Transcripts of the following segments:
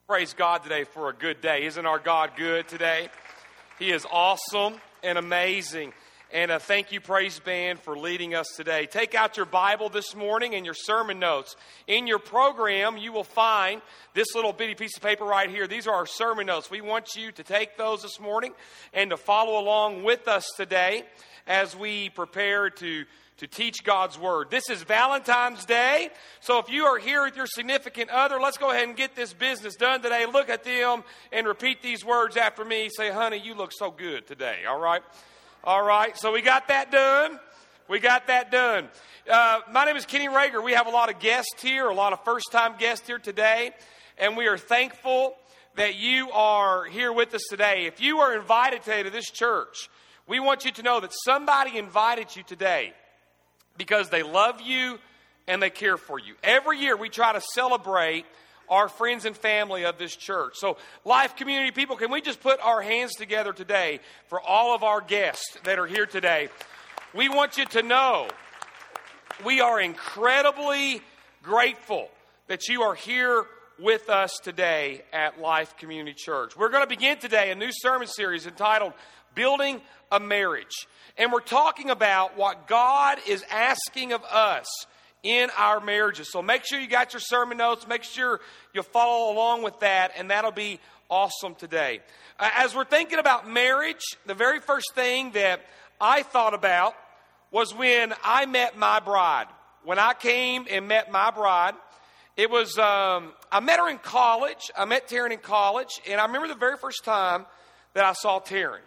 Praise God today for a good day. Isn't our God good today? He is awesome and amazing. And thank you, Praise Band, for leading us today. Take out your Bible this morning and your sermon notes. In your program, you will find this little bitty piece of paper right here. These are our sermon notes. We want you to take those this morning and to follow along with us today as we prepare to teach God's Word. This is Valentine's Day, so if you are here with your significant other, let's go ahead and get this business done today. Look at them and repeat these words after me. Say, honey, you look so good today, all right? All right, so we got that done. My name is Kenny Rager. We have a lot of guests here, a lot of first-time guests here today, and we are thankful that you are here with us today. If you are invited today to this church, we want you to know that somebody invited you today because they love you and they care for you. Every year we try to celebrate our friends and family of this church. So, Life Community people, can we just put our hands together today for all of our guests that are here today? We want you to know we are incredibly grateful that you are here with us today at Life Community Church. We're going to begin today a new sermon series entitled Building a Marriage. And we're talking about what God is asking of us in our marriages. So make sure you got your sermon notes. Make sure you follow along with that, and that'll be awesome today. As we're thinking about marriage, the very first thing that I thought about was when I met my bride. When I came and met my bride, it was, I met her in college. I met Taryn in college, and I remember the very first time that I saw Taryn.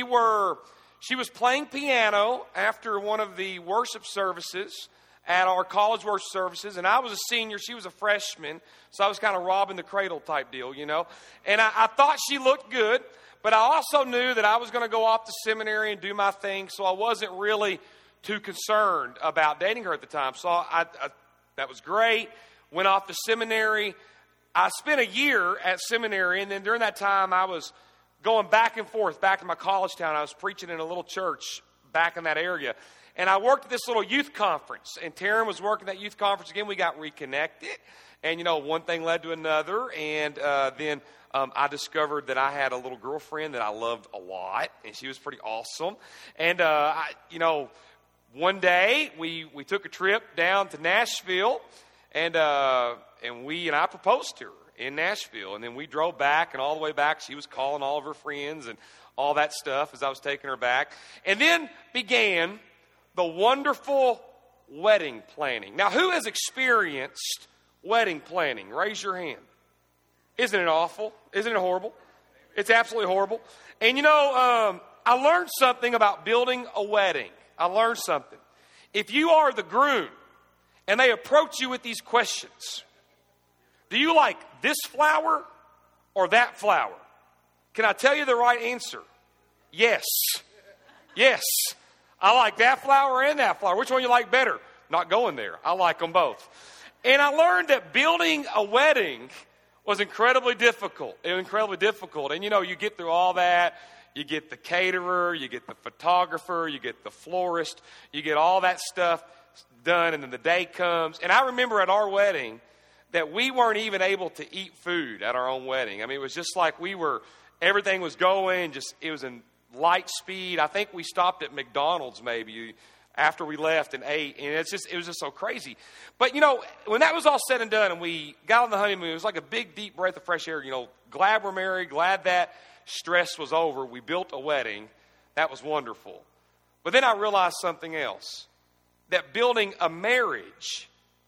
She was playing piano after one of the worship services at our college worship services, and I was a senior, she was a freshman, so I was kind of robbing the cradle type deal, you know. And I thought she looked good, but I also knew that I was going to go off to seminary and do my thing, so I wasn't really too concerned about dating her at the time. So that was great, went off to seminary. I spent a year at seminary, and then during that time I was going back and forth, back to my college town. I was preaching in a little church back in that area. And I worked at this little youth conference. And Taryn was working at that youth conference again. We got reconnected. And, you know, one thing led to another. And then I discovered that I had a little girlfriend that I loved a lot. And she was pretty awesome. And, one day we took a trip down to Nashville. And I proposed to her in Nashville. And then we drove back, and all the way back she was calling all of her friends and all that stuff as I was taking her back. And then began the wonderful wedding planning. Now, who has experienced wedding planning? Raise your hand. Isn't it awful? Isn't it horrible? It's absolutely horrible. And I learned something about building a wedding. I learned something. If you are the groom and they approach you with these questions, do you like this flower or that flower? Can I tell you the right answer? Yes. Yes. I like that flower and that flower. Which one you like better? Not going there. I like them both. And I learned that building a wedding was incredibly difficult. It was incredibly difficult. And you get through all that. You get the caterer, you get the photographer, you get the florist, you get all that stuff done, and then the day comes. And I remember at our wedding that we weren't even able to eat food at our own wedding. I mean, it was just like everything was going, it was in light speed. I think we stopped at McDonald's maybe after we left and ate, and it was just so crazy. But, when that was all said and done and we got on the honeymoon, it was like a big, deep breath of fresh air. Glad we're married, glad that stress was over. We built a wedding. That was wonderful. But then I realized something else, that building a marriage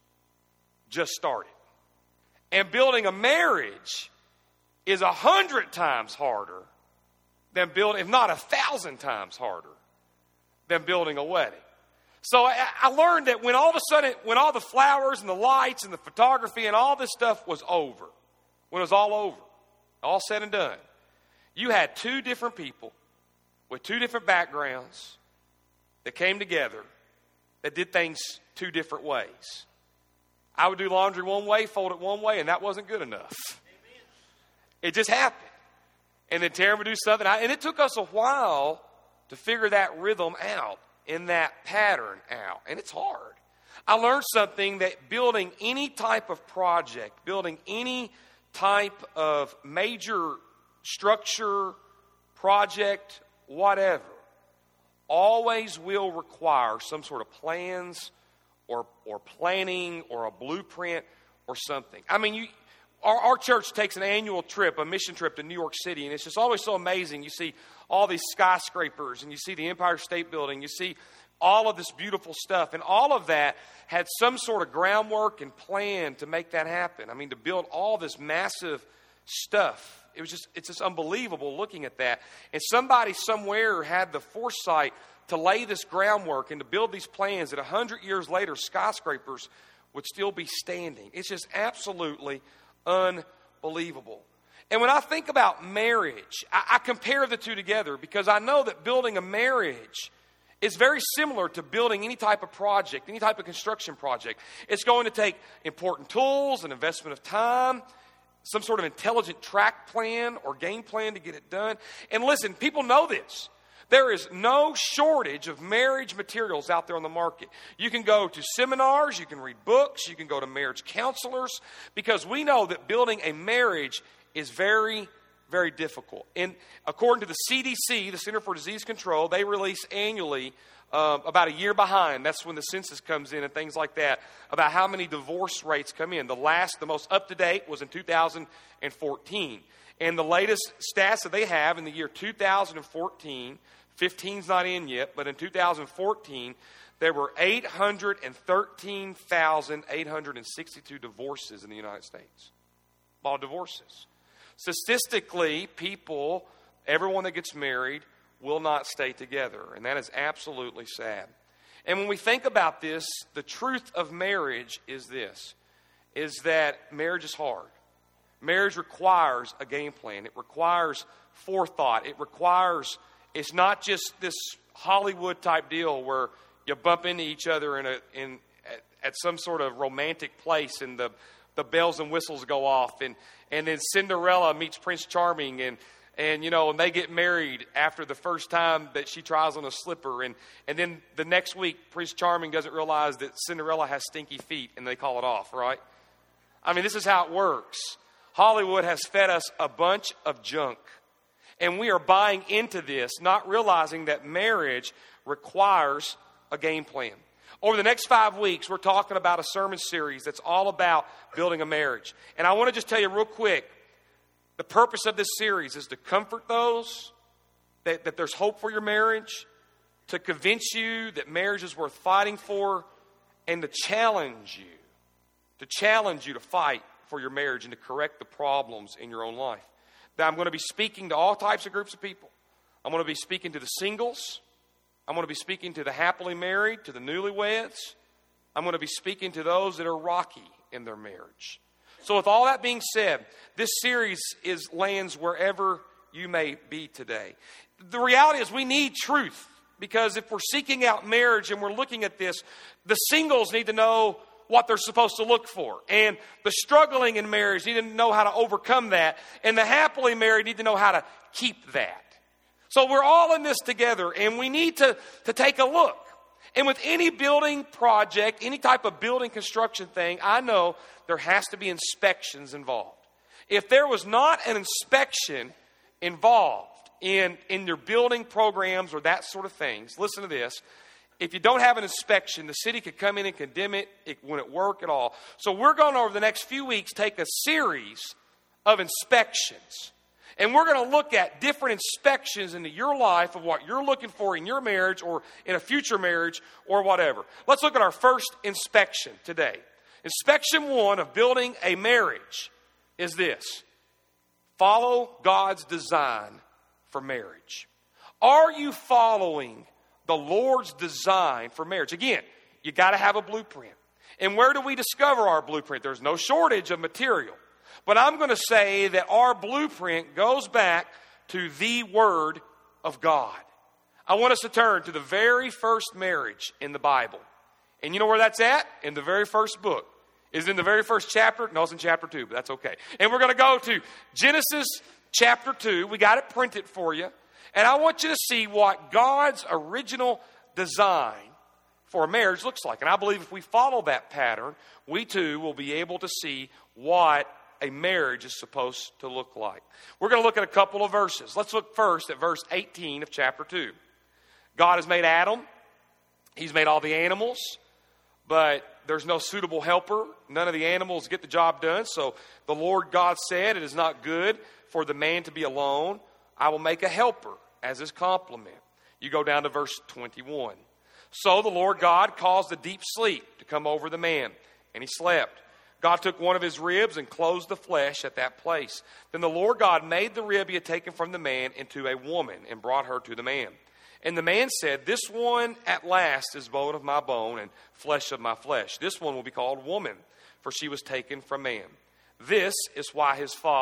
just started. And building a marriage is 100 times harder than building, if not 1,000 times harder than building a wedding. So I learned that when all of a sudden, when all the flowers and the lights and the photography and all this stuff was over, when it was all over, all said and done, you had two different people with two different backgrounds that came together that did things two different ways. I would do laundry one way, fold it one way, and that wasn't good enough. It just happened. And then Taryn would do something. And it took us a while to figure that rhythm out and that pattern out. And it's hard. I learned something, that building any type of project, building any type of major structure, project, whatever, always will require some sort of plans or planning or a blueprint or something. I mean, our church takes an annual trip, a mission trip to New York City, and it's just always so amazing. You see all these skyscrapers, and you see the Empire State Building, you see all of this beautiful stuff, and all of that had some sort of groundwork and plan to make that happen. I mean, to build all this massive stuff. It's just unbelievable looking at that. And somebody somewhere had the foresight to lay this groundwork and to build these plans that 100 years later, skyscrapers would still be standing. It's just absolutely unbelievable. And when I think about marriage, I compare the two together because I know that building a marriage is very similar to building any type of project, any type of construction project. It's going to take important tools, an investment of time, some sort of intelligent track plan or game plan to get it done. And listen, people know this. There is no shortage of marriage materials out there on the market. You can go to seminars, you can read books, you can go to marriage counselors, because we know that building a marriage is very, very difficult. And according to the CDC, the Center for Disease Control, they release annually about a year behind. That's when the census comes in and things like that, about how many divorce rates come in. The most up-to-date was in 2014. And the latest stats that they have in the year 2014, 15's not in yet, but in 2014, there were 813,862 divorces in the United States. A lot of divorces. Statistically, everyone that gets married, will not stay together. And that is absolutely sad. And when we think about this, the truth of marriage is this, is that marriage is hard. Marriage requires a game plan. It requires forethought. It's not just this Hollywood type deal where you bump into each other at some sort of romantic place and the bells and whistles go off and then Cinderella meets Prince Charming and they get married after the first time that she tries on a slipper. And then the next week, Prince Charming doesn't realize that Cinderella has stinky feet and they call it off, right? I mean, this is how it works. Hollywood has fed us a bunch of junk. And we are buying into this, not realizing that marriage requires a game plan. Over the next 5 weeks, we're talking about a sermon series that's all about building a marriage. And I want to just tell you real quick, the purpose of this series is to comfort those that there's hope for your marriage, to convince you that marriage is worth fighting for, and to challenge you to fight for your marriage and to correct the problems in your own life. Now, I'm going to be speaking to all types of groups of people. I'm going to be speaking to the singles. I'm going to be speaking to the happily married, to the newlyweds. I'm going to be speaking to those that are rocky in their marriage. So with all that being said, this series lands wherever you may be today. The reality is we need truth, because if we're seeking out marriage and we're looking at this, the singles need to know what they're supposed to look for. And the struggling in marriage need to know how to overcome that. And the happily married need to know how to keep that. So we're all in this together, and we need to take a look. And with any building project, any type of building construction thing, I know there has to be inspections involved. If there was not an inspection involved in your building programs or that sort of things, listen to this. If you don't have an inspection, the city could come in and condemn it. It wouldn't work at all. So we're going to, over the next few weeks, take a series of inspections. And we're going to look at different inspections into your life of what you're looking for in your marriage or in a future marriage or whatever. Let's look at our first inspection today. Inspection 1 of building a marriage is this: follow God's design for marriage. Are you following the Lord's design for marriage? Again, you got to have a blueprint. And where do we discover our blueprint? There's no shortage of material. But I'm going to say that our blueprint goes back to the Word of God. I want us to turn to the very first marriage in the Bible. And you know where that's at? In the very first book. Is it in the very first chapter? No, it's in chapter 2, but that's okay. And we're going to go to Genesis chapter 2. We got it printed for you. And I want you to see what God's original design for a marriage looks like. And I believe if we follow that pattern, we too will be able to see what a marriage is supposed to look like. We're going to look at a couple of verses. Let's look first at verse 18 of chapter 2. God has made Adam. He's made all the animals, but there's no suitable helper. None of the animals get the job done. So the Lord God said, it is not good for the man to be alone. I will make a helper as his complement. You go down to verse 21. So the Lord God caused a deep sleep to come over the man, and he slept. God took one of his ribs and closed the flesh at that place. Then the Lord God made the rib he had taken from the man into a woman and brought her to the man. And the man said, this one at last is bone of my bone and flesh of my flesh. This one will be called woman, for she was taken from man. This is why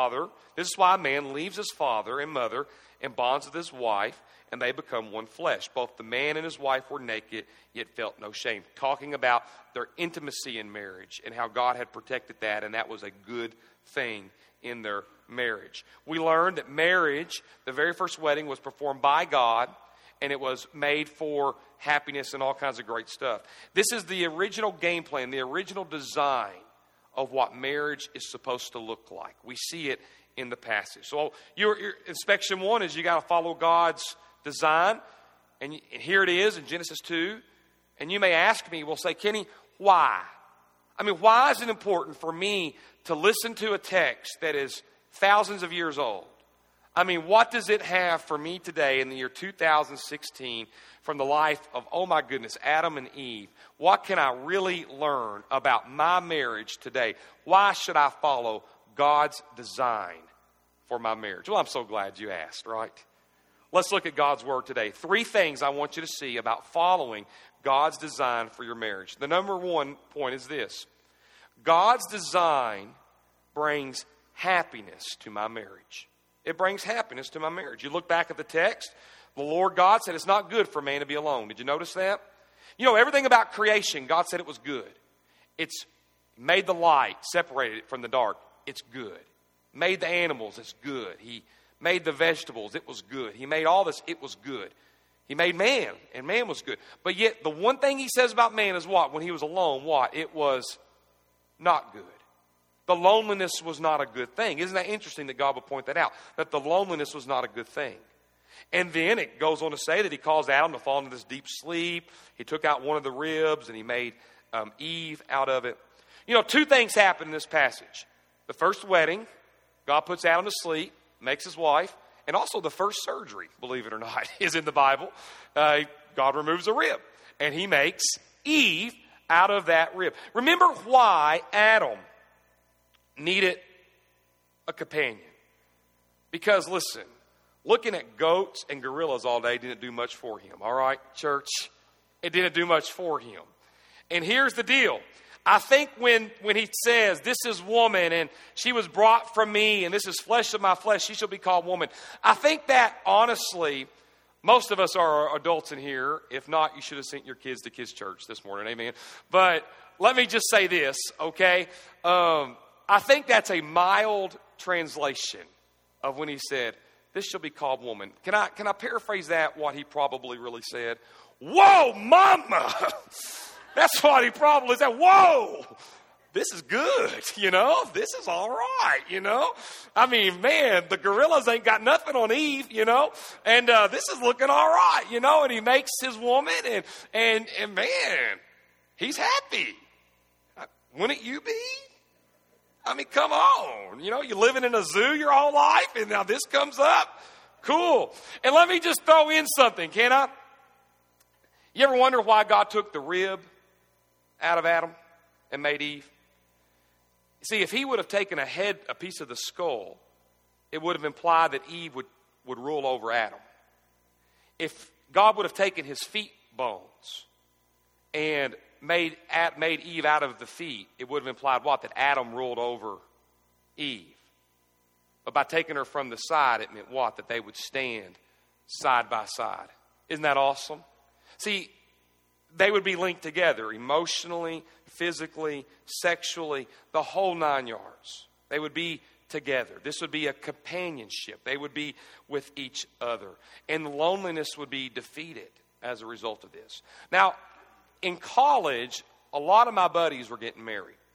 a man leaves his father and mother and bonds with his wife, and they become one flesh. Both the man and his wife were naked, yet felt no shame. Talking about their intimacy in marriage and how God had protected that, and that was a good thing in their marriage. We learned that marriage, the very first wedding, was performed by God, and it was made for happiness and all kinds of great stuff. This is the original game plan, the original design of what marriage is supposed to look like. We see it in the passage. So your inspection one is you got to follow God's design. And here it is in Genesis 2. And you may ask me, well, say, Kenny, why? I mean, why is it important for me to listen to a text that is thousands of years old? I mean, what does it have for me today in the year 2016 from the life of, oh my goodness, Adam and Eve? What can I really learn about my marriage today? Why should I follow God's design for my marriage? Well, I'm so glad you asked, right? Let's look at God's word today. 3 things I want you to see about following God's design for your marriage. The number one point is this. God's design brings happiness to my marriage. It brings happiness to my marriage. You look back at the text, the Lord God said it's not good for man to be alone. Did you notice that? You know, everything about creation, God said it was good. It's made the light, separated it from the dark. It's good. Made the animals, it's good. He made the vegetables, it was good. He made all this, it was good. He made man, and man was good. But yet, the one thing he says about man is what? When he was alone, what? It was not good. The loneliness was not a good thing. Isn't that interesting that God would point that out? That the loneliness was not a good thing. And then it goes on to say that he caused Adam to fall into this deep sleep. He took out one of the ribs and he made Eve out of it. You know, 2 things happen in this passage. The first wedding, God puts Adam to sleep, makes his wife, and also the first surgery, believe it or not, is in the Bible. God removes a rib, and he makes Eve out of that rib. Remember why Adam needed a companion. Because, listen, looking at goats and gorillas all day didn't do much for him. All right, church? It didn't do much for him. And here's the deal. I think when he says, this is woman, and she was brought from me, and this is flesh of my flesh, she shall be called woman. I think that, honestly, most of us are adults in here. If not, you should have sent your kids to kids' church this morning. Amen. But let me just say this, okay? I think that's a mild translation of when he said, this shall be called woman. Can I paraphrase that, what he probably really said? Whoa, mama! That's what he probably said. Whoa, this is good, you know. This is all right, you know. I mean, man, the gorillas ain't got nothing on Eve, you know. And this is looking all right, you know. And he makes his woman, and man, he's happy. Wouldn't you be? I mean, come on. You know, you're living in a zoo your whole life, and now this comes up. Cool. And let me just throw in something, can I? You ever wonder why God took the rib out of Adam and made Eve? See, if he would have taken a piece of the skull, it would have implied that Eve would rule over Adam. If God would have taken his feet bones and made Eve out of the feet, it would have implied what? That Adam ruled over Eve. But by taking her from the side, it meant what? That they would stand side by side. Isn't that awesome? See, they would be linked together emotionally, physically, sexually, the whole 9 yards. They would be together. This would be a companionship. They would be with each other. And loneliness would be defeated as a result of this. Now, in college, a lot of my buddies were getting married.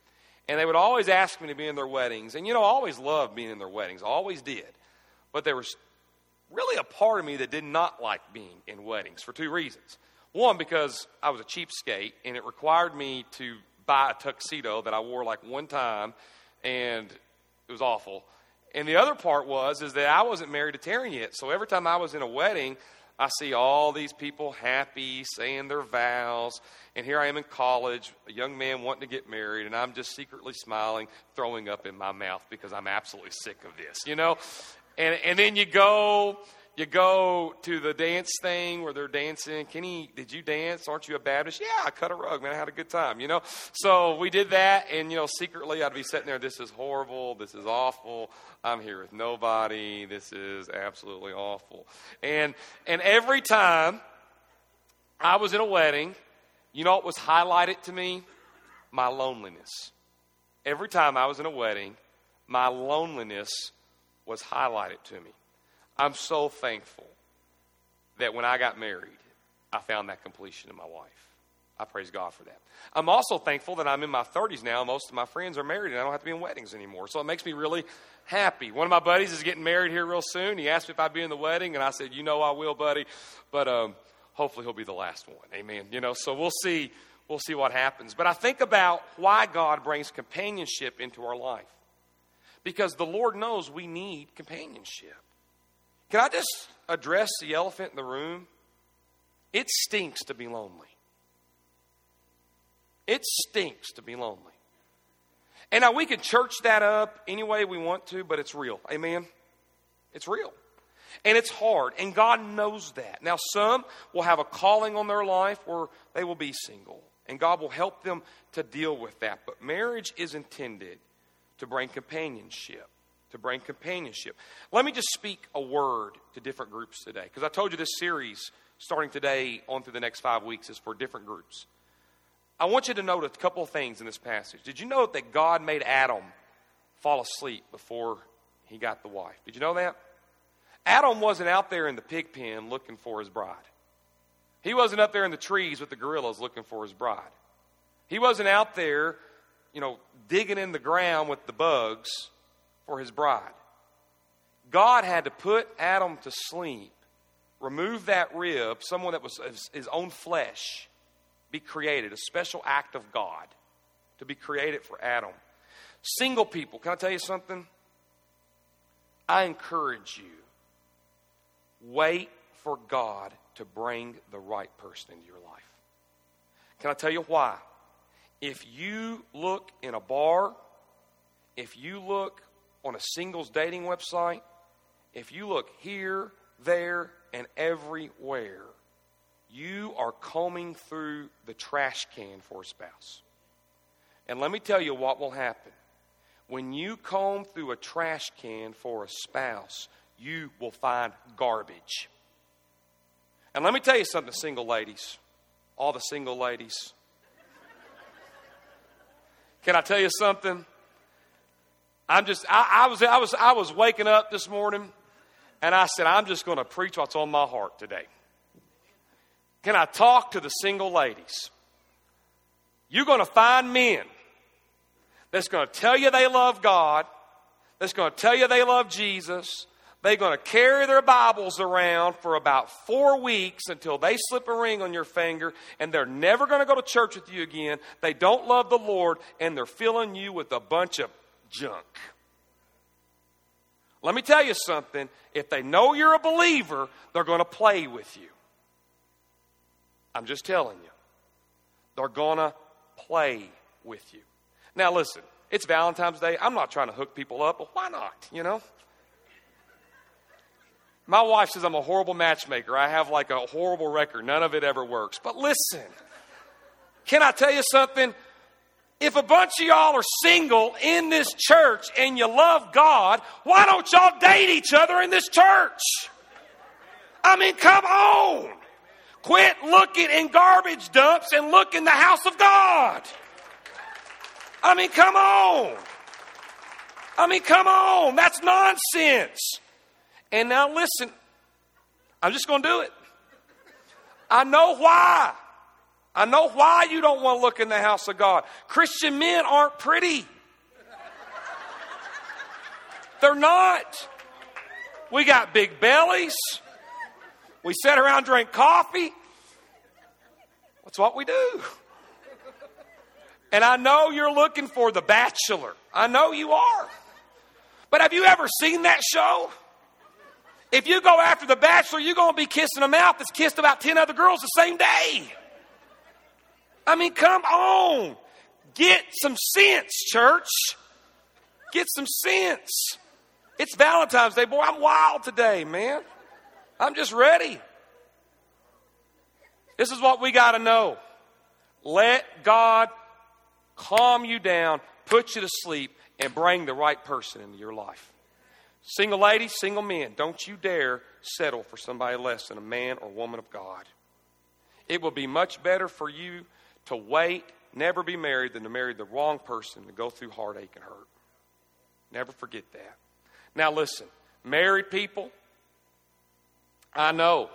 And they would always ask me to be in their weddings. And, I always loved being in their weddings. I always did. But there was really a part of me that did not like being in weddings for two reasons. One, because I was a cheapskate, and it required me to buy a tuxedo that I wore like one time, and it was awful. And the other part is that I wasn't married to Taryn yet. So every time I was in a wedding, I see all these people happy, saying their vows. And here I am in college, a young man wanting to get married, and I'm just secretly smiling, throwing up in my mouth because I'm absolutely sick of this, And then you go to the dance thing where they're dancing. Kenny, did you dance? Aren't you a Baptist? Yeah, I cut a rug, man. I had a good time, So we did that, and, secretly I'd be sitting there, this is horrible, this is awful. I'm here with nobody. This is absolutely awful. And every time I was in a wedding, you know what was highlighted to me? My loneliness. Every time I was in a wedding, my loneliness was highlighted to me. I'm so thankful that when I got married, I found that completion in my wife. I praise God for that. I'm also thankful that I'm in my 30s now. Most of my friends are married, and I don't have to be in weddings anymore. So it makes me really happy. One of my buddies is getting married here real soon. He asked me if I'd be in the wedding, and I said, I will, buddy. But hopefully he'll be the last one. Amen. So we'll see what happens. But I think about why God brings companionship into our life. Because the Lord knows we need companionship. Can I just address the elephant in the room? It stinks to be lonely. It stinks to be lonely. And now we can church that up any way we want to, but it's real. Amen? It's real. And it's hard. And God knows that. Now some will have a calling on their life where they will be single. And God will help them to deal with that. But marriage is intended to bring companionship. Let me just speak a word to different groups today. Because I told you this series, starting today on through the next 5 weeks, is for different groups. I want you to note a couple of things in this passage. Did you know that God made Adam fall asleep before he got the wife? Did you know that? Adam wasn't out there in the pig pen looking for his bride. He wasn't up there in the trees with the gorillas looking for his bride. He wasn't out there, digging in the ground with the bugs for his bride. God had to put Adam to sleep, remove that rib, someone that was his own flesh, be created, a special act of God to be created for Adam. Single people, can I tell you something? I encourage you, wait for God to bring the right person into your life. Can I tell you why? If you look in a bar, if you look on a singles dating website, if you look here, there, and everywhere, you are combing through the trash can for a spouse. And let me tell you what will happen. When you comb through a trash can for a spouse, you will find garbage. And let me tell you something, single ladies. All the single ladies. Can I tell you something? I was waking up this morning, and I said, I'm just going to preach what's on my heart today. Can I talk to the single ladies? You're going to find men that's going to tell you they love God, that's going to tell you they love Jesus. They're going to carry their Bibles around for about 4 weeks until they slip a ring on your finger, and they're never going to go to church with you again. They don't love the Lord, and they're filling you with a bunch of junk. Let me tell you something. If they know you're a believer, they're going to play with you. I'm just telling you. They're going to play with you. Now listen, it's Valentine's Day. I'm not trying to hook people up, but why not, My wife says I'm a horrible matchmaker. I have like a horrible record. None of it ever works. But listen, can I tell you something? If a bunch of y'all are single in this church and you love God, why don't y'all date each other in this church? I mean, come on. Quit looking in garbage dumps and look in the house of God. I mean, come on. That's nonsense. And now listen, I'm just going to do it. I know why you don't want to look in the house of God. Christian men aren't pretty. They're not. We got big bellies. We sit around, drink coffee. That's what we do. And I know you're looking for The Bachelor. I know you are. But have you ever seen that show? If you go after The Bachelor, you're going to be kissing a mouth that's kissed about 10 other girls the same day. I mean, come on. Get some sense, church. Get some sense. It's Valentine's Day. Boy, I'm wild today, man. I'm just ready. This is what we got to know. Let God calm you down, put you to sleep, and bring the right person into your life. Single ladies, single men, don't you dare settle for somebody less than a man or woman of God. It will be much better for you to wait, never be married, than to marry the wrong person and go through heartache and hurt. Never forget that. Now listen, married people, I know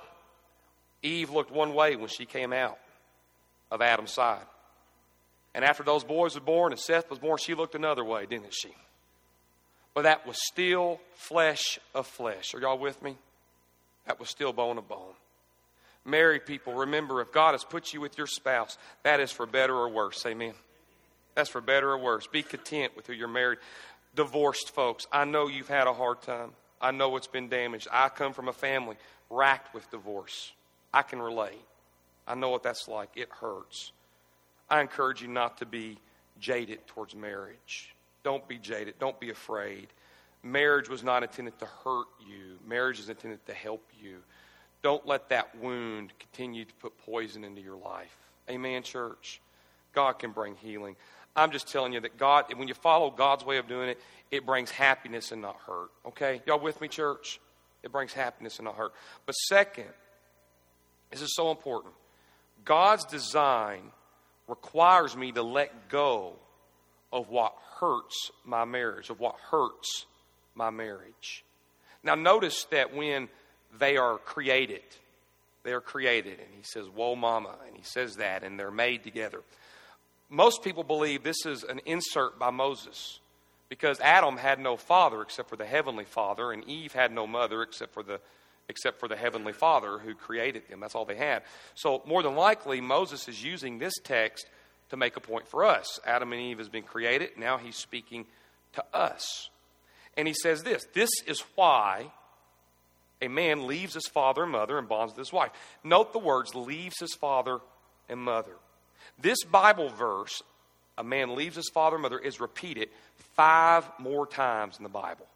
Eve looked one way when she came out of Adam's side. And after those boys were born and Seth was born, she looked another way, didn't she? But that was still flesh of flesh. Are y'all with me? That was still bone of bone. Married people, remember, if God has put you with your spouse, that is for better or worse. Amen. That's for better or worse. Be content with who you're married. Divorced folks, I know you've had a hard time. I know it's been damaged. I come from a family racked with divorce. I can relate. I know what that's like. It hurts. I encourage you not to be jaded towards marriage. Don't be jaded. Don't be afraid. Marriage was not intended to hurt you. Marriage is intended to help you. Don't let that wound continue to put poison into your life. Amen, church? God can bring healing. I'm just telling you that God, when you follow God's way of doing it, it brings happiness and not hurt. Okay? Y'all with me, church? It brings happiness and not hurt. But second, this is so important. God's design requires me to let go of what hurts my marriage, of what hurts my marriage. Now notice that when they are created, and he says, "Whoa, mama," and he says that, and they're made together. Most people believe this is an insert by Moses because Adam had no father except for the Heavenly Father, and Eve had no mother except for the Heavenly Father who created them. That's all they had. So more than likely, Moses is using this text to make a point for us. Adam and Eve has been created. Now he's speaking to us. And he says this is why a man leaves his father and mother and bonds with his wife. Note the words, leaves his father and mother. This Bible verse, a man leaves his father and mother, is repeated 5 more times in the Bible.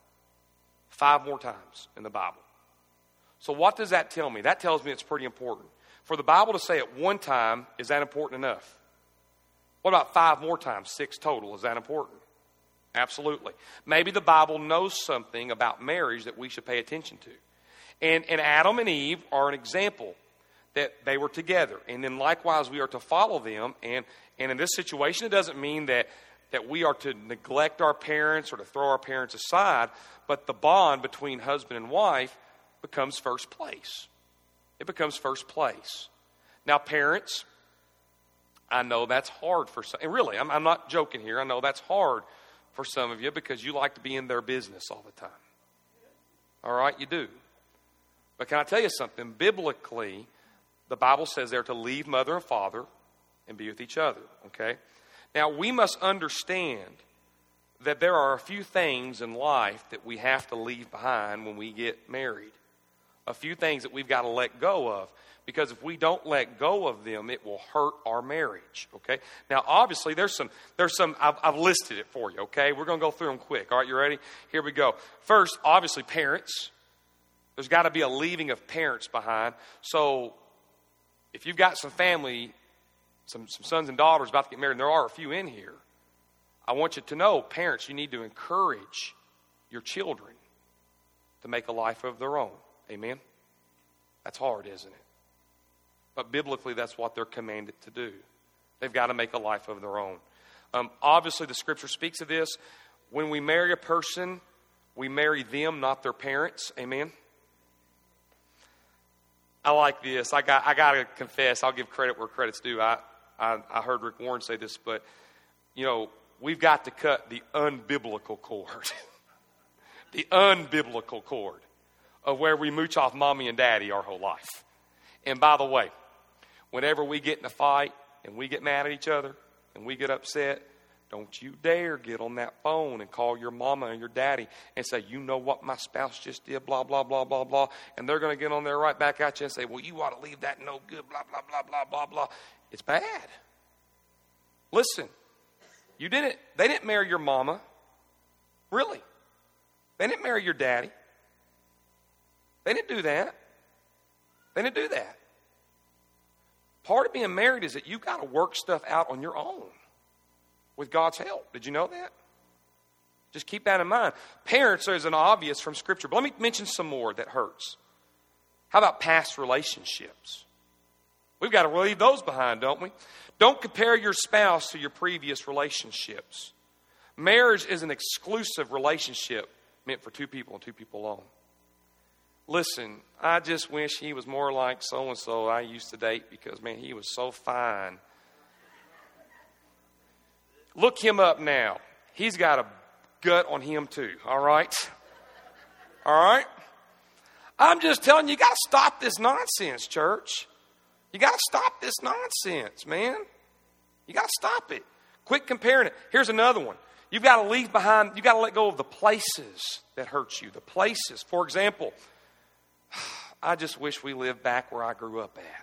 5 more times in the Bible. So what does that tell me? That tells me it's pretty important. For the Bible to say it one time, is that important enough? What about 5 more times? 6 total. Is that important? Absolutely. Maybe the Bible knows something about marriage that we should pay attention to. And Adam and Eve are an example that they were together. And then likewise, we are to follow them. And in this situation, it doesn't mean that we are to neglect our parents or to throw our parents aside. But the bond between husband and wife becomes first place. It becomes first place. Now, parents, I know that's hard for some. And really, I'm not joking here. I know that's hard for some of you because you like to be in their business all the time. All right, you do. But can I tell you something? Biblically, the Bible says they're to leave mother and father and be with each other, okay? Now, we must understand that there are a few things in life that we have to leave behind when we get married. A few things that we've got to let go of. Because if we don't let go of them, it will hurt our marriage, okay? Now, obviously, there's some. I've listed it for you, okay? We're going to go through them quick. All right, you ready? Here we go. First, obviously, parents. There's got to be a leaving of parents behind. So if you've got some family, some sons and daughters about to get married, and there are a few in here, I want you to know, parents, you need to encourage your children to make a life of their own. Amen? That's hard, isn't it? But biblically, that's what they're commanded to do. They've got to make a life of their own. Obviously, the Scripture speaks of this. When we marry a person, we marry them, not their parents. Amen? I like this. I got to confess. I'll give credit where credit's due. I heard Rick Warren say this, but we've got to cut the unbiblical cord. The unbiblical cord of where we mooch off mommy and daddy our whole life. And by the way, whenever we get in a fight and we get mad at each other and we get upset, don't you dare get on that phone and call your mama and your daddy and say, you know what my spouse just did, blah, blah, blah, blah, blah. And they're going to get on there right back at you and say, well, you ought to leave that no good, blah, blah, blah, blah, blah, blah. It's bad. Listen, they didn't marry your mama. Really. They didn't marry your daddy. They didn't do that. They didn't do that. Part of being married is that you've got to work stuff out on your own with God's help. Did you know that? Just keep that in mind. Parents is an obvious from Scripture, but let me mention some more that hurts. How about past relationships? We've got to leave those behind, don't we? Don't compare your spouse to your previous relationships. Marriage is an exclusive relationship meant for two people and two people alone. Listen, I just wish he was more like so-and-so I used to date because, man, he was so fine. Look him up now. He's got a gut on him too, all right? All right? I'm just telling you, you got to stop this nonsense, church. You got to stop this nonsense, man. You got to stop it. Quit comparing it. Here's another one. You've got to leave behind, you've got to let go of the places that hurt you. The places. For example, I just wish we lived back where I grew up at.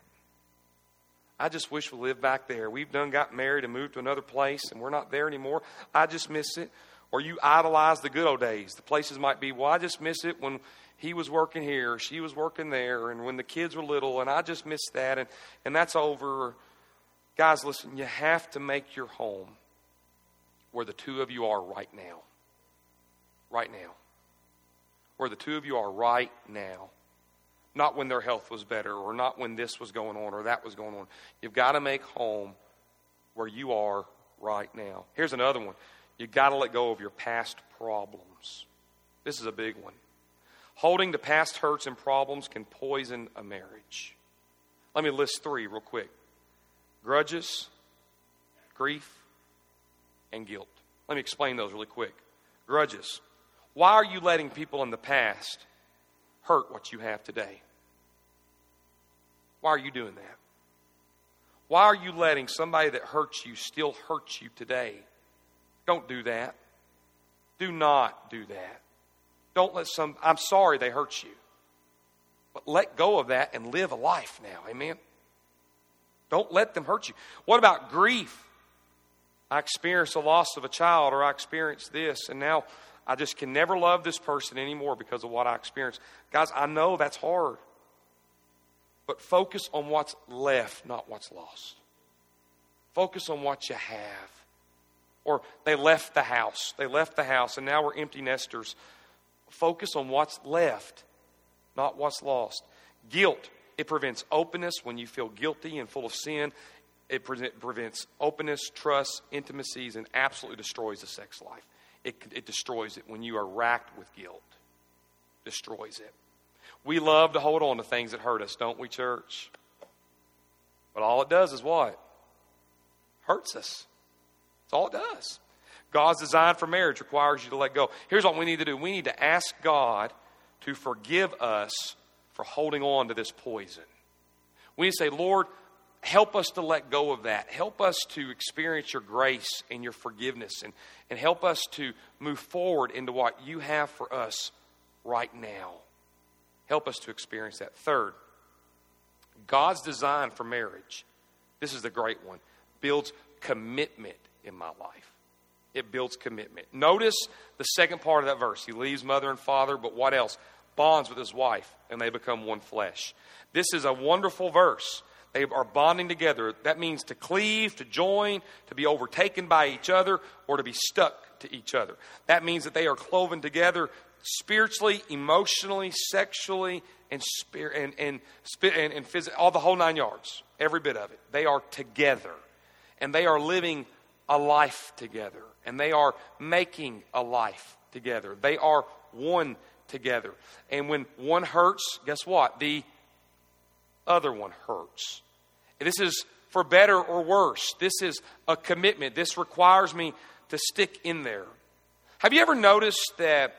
I just wish we lived back there. We've got married and moved to another place and we're not there anymore. I just miss it. Or you idolize the good old days. The places might be, well, I just miss it when he was working here or she was working there and when the kids were little and I just miss that and that's over. Guys, listen, you have to make your home where the two of you are right now. Right now. Where the two of you are right now. Not when their health was better or not when this was going on or that was going on. You've got to make home where you are right now. Here's another one. You've got to let go of your past problems. This is a big one. Holding to past hurts and problems can poison a marriage. Let me list 3 real quick. Grudges, grief, and guilt. Let me explain those really quick. Grudges. Why are you letting people in the past hurt what you have today? Why are you doing that? Why are you letting somebody that hurts you still hurt you today? Don't do that. Do not do that. Don't let I'm sorry they hurt you. But let go of that and live a life now. Amen? Don't let them hurt you. What about grief? I experienced the loss of a child or I experienced this and now I just can never love this person anymore because of what I experienced. Guys, I know that's hard. But focus on what's left, not what's lost. Focus on what you have. Or they left the house. They left the house and now we're empty nesters. Focus on what's left, not what's lost. Guilt. It prevents openness when you feel guilty and full of sin. It prevents openness, trust, intimacies, and absolutely destroys the sex life. It destroys it when you are racked with guilt. Destroys it. We love to hold on to things that hurt us, don't we, church? But all it does is what? Hurts us. That's all it does. God's design for marriage requires you to let go. Here's what we need to do. We need to ask God to forgive us for holding on to this poison. We need to say, Lord, help us to let go of that. Help us to experience your grace and your forgiveness and help us to move forward into what you have for us right now. Help us to experience that. Third, God's design for marriage, this is the great one, builds commitment in my life. It builds commitment. Notice the second part of that verse. He leaves mother and father, but what else? Bonds with his wife, and they become one flesh. This is a wonderful verse. They are bonding together. That means to cleave, to join, to be overtaken by each other, or to be stuck to each other. That means that they are cloven together spiritually, emotionally, sexually, and physically, all the whole 9 yards. Every bit of it. They are together. And they are living a life together. And they are making a life together. They are one together. And when one hurts, guess what? The other one hurts. This is for better or worse. This is a commitment. This requires me to stick in there. Have you ever noticed that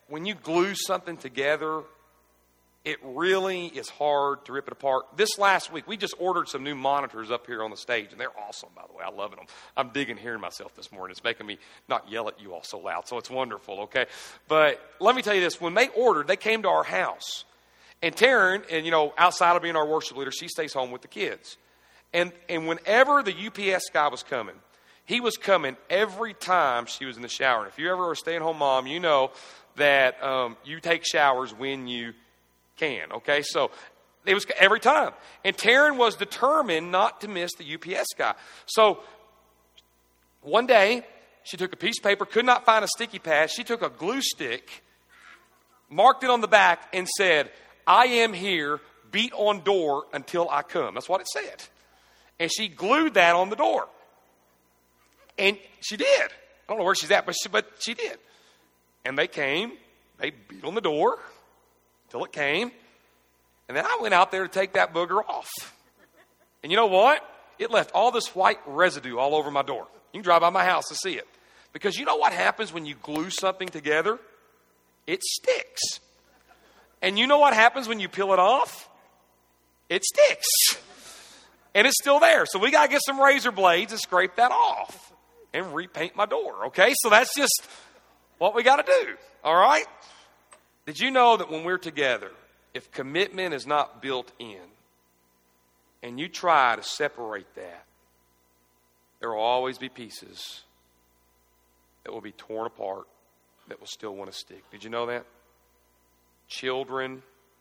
when you glue something together, it really is hard to rip it apart. This last week, we just ordered some new monitors up here on the stage, and they're awesome, by the way. I love them. I'm digging hearing myself this morning. It's making me not yell at you all so loud, so it's wonderful, okay? But let me tell you this. When they ordered, they came to our house. And Taryn, and outside of being our worship leader, she stays home with the kids. And whenever the UPS guy was coming, he was coming every time she was in the shower. And if you ever are a stay-at-home mom, you know that you take showers when you can, okay? So it was every time. And Taryn was determined not to miss the UPS guy. So one day, she took a piece of paper, could not find a sticky pad. She took a glue stick, marked it on the back, and said, "I am here, beat on door until I come." That's what it said. And she glued that on the door. And she did. I don't know where she's at, but she did. And they came, they beat on the door until it came. And then I went out there to take that booger off. And you know what? It left all this white residue all over my door. You can drive by my house to see it. Because you know what happens when you glue something together? It sticks. And you know what happens when you peel it off? It sticks. And it's still there. So we got to get some razor blades and scrape that off and repaint my door. Okay? So that's just what we got to do. All right? Did you know that when we're together, if commitment is not built in and you try to separate that, there will always be pieces that will be torn apart that will still want to stick. Did you know that? Children,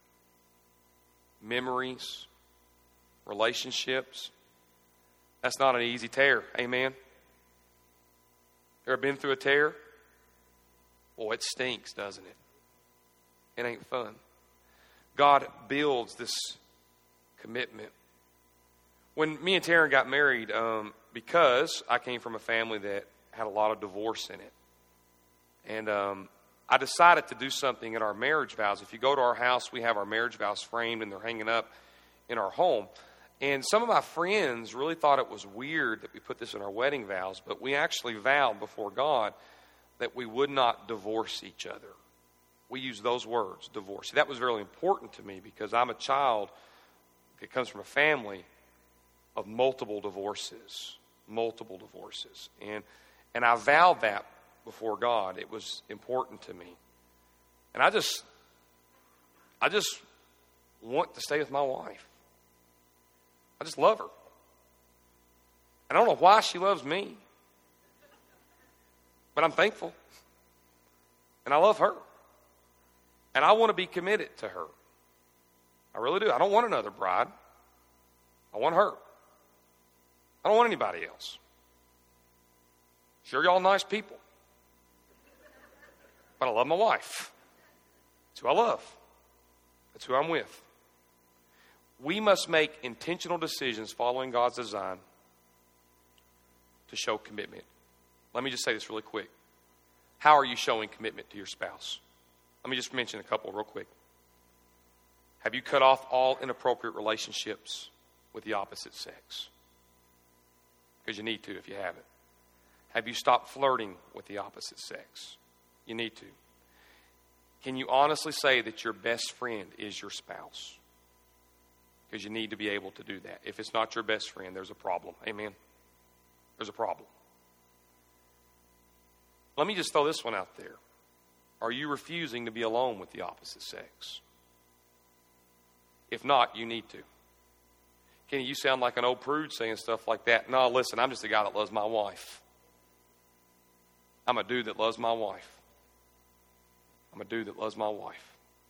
memories, relationships. That's not an easy tear. Amen? Ever been through a tear? Boy, it stinks, doesn't it? It ain't fun. God builds this commitment. When me and Taryn got married, because I came from a family that had a lot of divorce in it, and I decided to do something in our marriage vows. If you go to our house, we have our marriage vows framed, and they're hanging up in our home. And some of my friends really thought it was weird that we put this in our wedding vows, but we actually vowed before God that we would not divorce each other. We use those words, divorce. See, that was very important to me because I'm a child that comes from a family of multiple divorces. And I vowed that before God. It was important to me. And I just want to stay with my wife. I just love her. I don't know why she loves me, but I'm thankful. And I love her. And I want to be committed to her. I really do. I don't want another bride. I want her. I don't want anybody else. Sure, y'all nice people. But I love my wife. That's who I love. That's who I'm with. We must make intentional decisions following God's design to show commitment. Let me just say this really quick. How are you showing commitment to your spouse? Let me just mention a couple real quick. Have you cut off all inappropriate relationships with the opposite sex? Because you need to if you haven't. Have you stopped flirting with the opposite sex? You need to. Can you honestly say that your best friend is your spouse? Because you need to be able to do that. If it's not your best friend, there's a problem. Amen? There's a problem. Let me just throw this one out there. Are you refusing to be alone with the opposite sex? If not, you need to. Kenny, you sound like an old prude saying stuff like that. No, listen, I'm just a guy that loves my wife. I'm a dude that loves my wife. I'm a dude that loves my wife.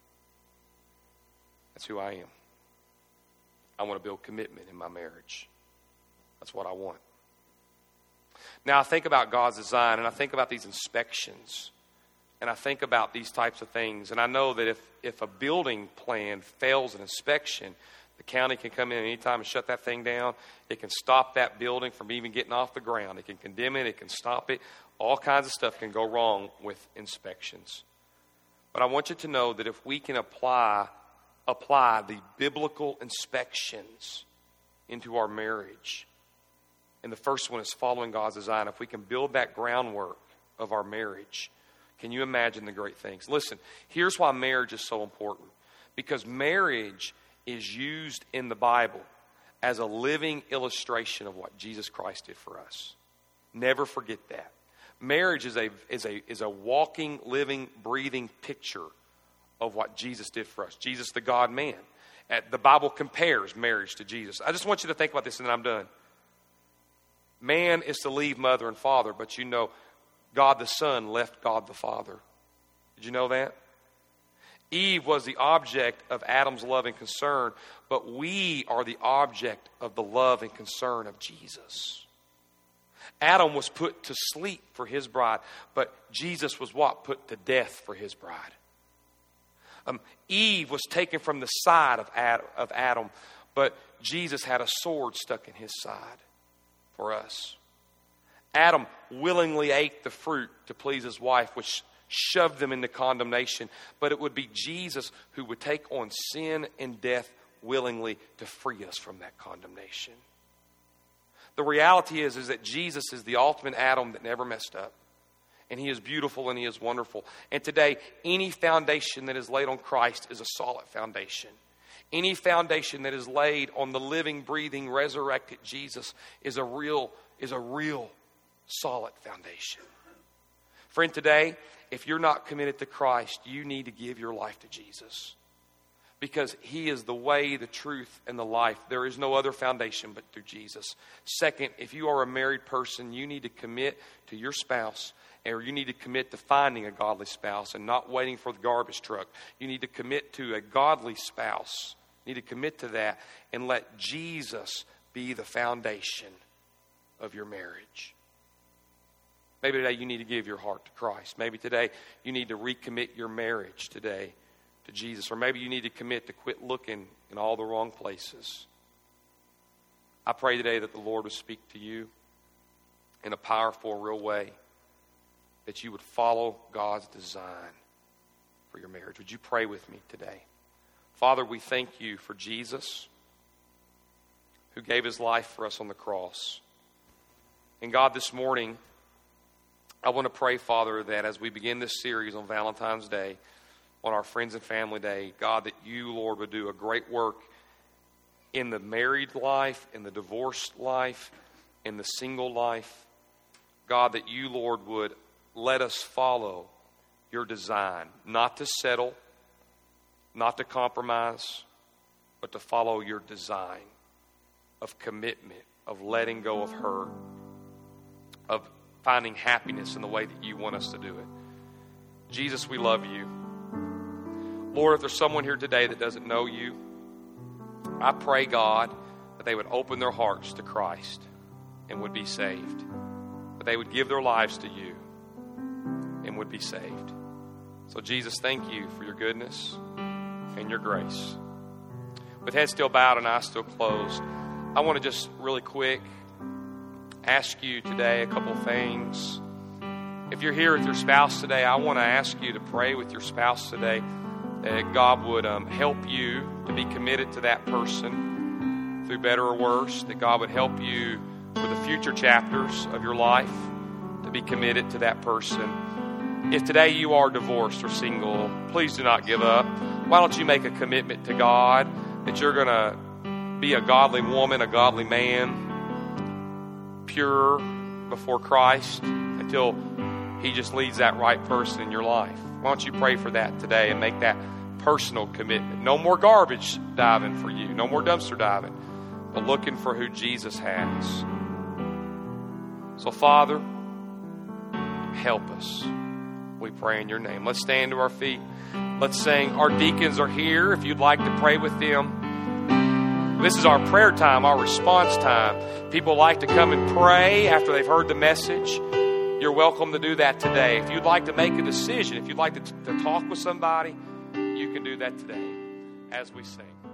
That's who I am. I want to build commitment in my marriage. That's what I want. Now, I think about God's design, and I think about these inspections, and I think about these types of things. And I know that if a building plan fails an inspection, the county can come in any time and shut that thing down. It can stop that building from even getting off the ground. It can condemn it. It can stop it. All kinds of stuff can go wrong with inspections. But I want you to know that if we can apply the biblical inspections into our marriage, and the first one is following God's design, if we can build that groundwork of our marriage, Can you imagine the great things? Listen, here's why marriage is so important. Because marriage is used in the Bible as a living illustration of what Jesus Christ did for us. Never forget that. Marriage is a walking, living, breathing picture of what Jesus did for us. Jesus, the God-man. The Bible compares marriage to Jesus. I just want you to think about this and then I'm done. Man is to leave mother and father, but you know God the Son left God the Father. Did you know that? Eve was the object of Adam's love and concern, but we are the object of the love and concern of Jesus. Adam was put to sleep for his bride, but Jesus was what? Put to death for his bride. Eve was taken from the side of Adam, but Jesus had a sword stuck in his side for us. Adam willingly ate the fruit to please his wife, which shoved them into condemnation. But it would be Jesus who would take on sin and death willingly to free us from that condemnation. The reality is that Jesus is the ultimate Adam that never messed up. And he is beautiful and he is wonderful. And today, any foundation that is laid on Christ is a solid foundation. Any foundation that is laid on the living, breathing, resurrected Jesus is a real solid foundation. Friend, today, if you're not committed to Christ, you need to give your life to Jesus. Because he is the way, the truth, and the life. There is no other foundation but through Jesus. Second, if you are a married person, you need to commit to your spouse, or you need to commit to finding a godly spouse and not waiting for the garbage truck. You need to commit to a godly spouse. You need to commit to that and let Jesus be the foundation of your marriage. Maybe today you need to give your heart to Christ. Maybe today you need to recommit your marriage today to Jesus. Or maybe you need to commit to quit looking in all the wrong places. I pray today that the Lord would speak to you in a powerful, real way. That you would follow God's design for your marriage. Would you pray with me today? Father, we thank you for Jesus, who gave his life for us on the cross. And God, this morning, I want to pray, Father, that as we begin this series on Valentine's Day, on our Friends and Family Day, God, that you, Lord, would do a great work in the married life, in the divorced life, in the single life. God, that you, Lord, would let us follow your design, not to settle, not to compromise, but to follow your design of commitment, of letting go of hurt, of finding happiness in the way that you want us to do it. Jesus, we love you. Lord, if there's someone here today that doesn't know you, I pray, God, that they would open their hearts to Christ and would be saved. That they would give their lives to you and would be saved. So Jesus, thank you for your goodness and your grace. With head still bowed and eyes still closed, I want to just really quick ask you today a couple things. If you're here with your spouse today, I want to ask you to pray with your spouse today that God would help you to be committed to that person through better or worse, that God would help you for the future chapters of your life to be committed to that person. If today you are divorced or single, please do not give up. Why don't you make a commitment to God that you're going to be a godly woman, a godly man, pure before Christ until he just leads that right person in your life. Why don't you pray for that today and make that personal commitment? No more garbage diving for you. No more dumpster diving. But looking for who Jesus has. So, Father, help us. We pray in your name. Let's stand to our feet. Let's sing. Our deacons are here if you'd like to pray with them. This is our prayer time, our response time. People like to come and pray after they've heard the message. You're welcome to do that today. If you'd like to make a decision, if you'd like to talk with somebody, you can do that today as we sing.